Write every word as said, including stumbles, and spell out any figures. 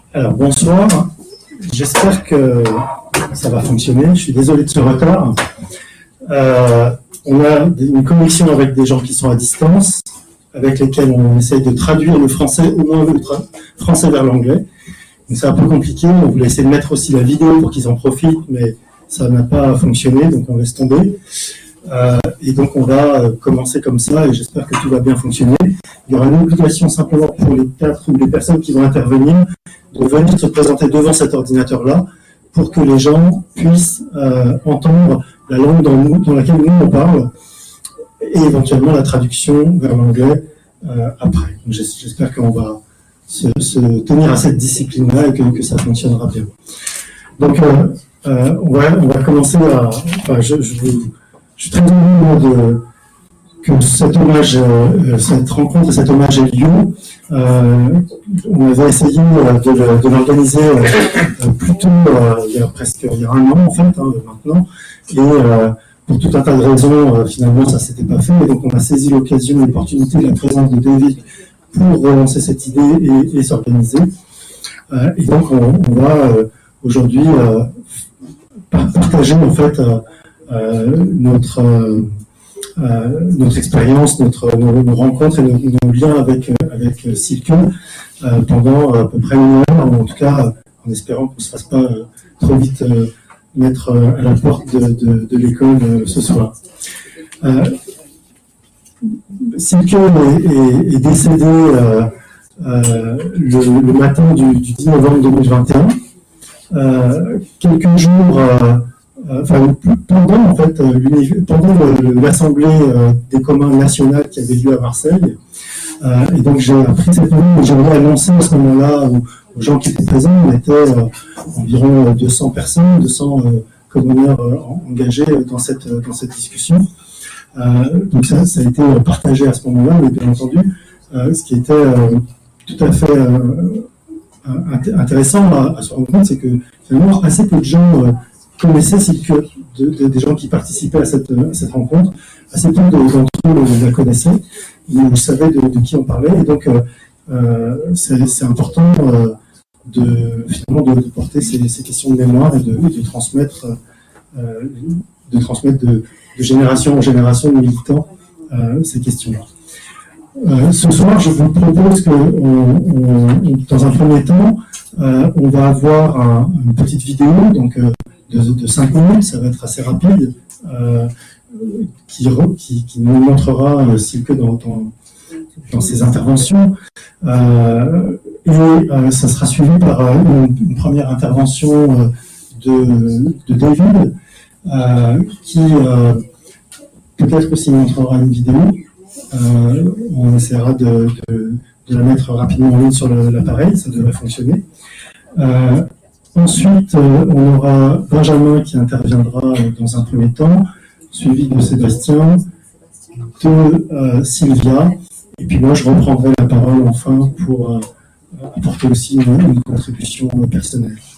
Alors, bonsoir. J'espère que ça va fonctionner. Je suis désolé de ce retard. Euh, on a une connexion avec des gens qui sont à distance, avec lesquels on essaye de traduire le français, au moins le tra- français vers l'anglais. Donc c'est un peu compliqué. On voulait essayer de mettre aussi la vidéo pour qu'ils en profitent, mais ça n'a pas fonctionné, donc on laisse tomber. Euh, et donc on va commencer comme ça, et j'espère que tout va bien fonctionner. Il y aura une obligation simplement pour les quatre ou les personnes qui vont intervenir de venir se présenter devant cet ordinateur-là pour que les gens puissent euh, entendre la langue dans, nous, dans laquelle nous on parle et éventuellement la traduction vers l'anglais euh, après. Donc, j'espère qu'on va se, se tenir à cette discipline-là et que, que ça fonctionnera bien. Donc euh, euh, on, va, on va commencer à... Enfin, je, je, vous, je suis très heureux de... que cet hommage, euh, cette rencontre et cet hommage ait lieu. Euh, on avait essayé euh, de, de l'organiser euh, plus tôt, euh, il y a presque il y a un an en fait, hein, maintenant, et euh, pour tout un tas de raisons, euh, finalement ça s'était pas fait, et donc on a saisi l'occasion, l'opportunité de la présence de David pour relancer cette idée et, et s'organiser. Euh, et donc on, on va euh, aujourd'hui euh, partager en fait euh, euh, notre euh, Euh, notre expérience, notre, nos, nos rencontres et nos, nos liens avec, euh, avec euh, Silke euh, pendant à peu près une heure, en tout cas euh, en espérant qu'on ne se fasse pas euh, trop vite euh, mettre euh, à la porte de, de, de l'école euh, ce soir. Euh, Silke est, est, est décédé euh, euh, le, le matin du, du dix novembre deux mille vingt et un. Euh, quelques jours euh, Enfin, pendant en fait, pendant l'Assemblée des communs nationale qui avait lieu à Marseille, euh, et donc j'ai appris cette nouvelle et j'aimerais annoncer à ce moment-là aux, aux gens qui étaient présents. On était euh, environ deux cents personnes, deux cents euh, communeurs euh, engagés dans cette dans cette discussion. Euh, donc ça, ça a été partagé à ce moment-là, mais bien entendu, euh, ce qui était euh, tout à fait euh, intéressant à, à se rendre compte, c'est que finalement assez peu de gens euh, connaissaient Silke, de, de, des gens qui participaient à cette, à cette rencontre, assez peu d'entre eux la connaissaient, ils savaient de, de qui on parlait, et donc euh, euh, c'est important euh, de, finalement de, de porter ces, ces questions de mémoire et de, de transmettre, euh, de, transmettre de, de génération en génération de militants euh, ces questions-là. Euh, ce soir, je vous propose que, on, on, dans un premier temps, euh, on va avoir un, une petite vidéo, donc euh, de, de cinq minutes, ça va être assez rapide, euh, qui, qui, qui nous montrera euh, Silke dans, dans, dans ses interventions. Euh, et euh, ça sera suivi par euh, une, une première intervention euh, de, de David, euh, qui euh, peut-être aussi montrera une vidéo. Euh, on essaiera de, de, de la mettre rapidement en ligne sur l'appareil, ça devrait fonctionner. Euh, ensuite, euh, on aura Benjamin qui interviendra euh, dans un premier temps, suivi de Sébastien, de euh, Sylvia, et puis moi je reprendrai la parole enfin pour euh, apporter aussi une, une contribution personnelle.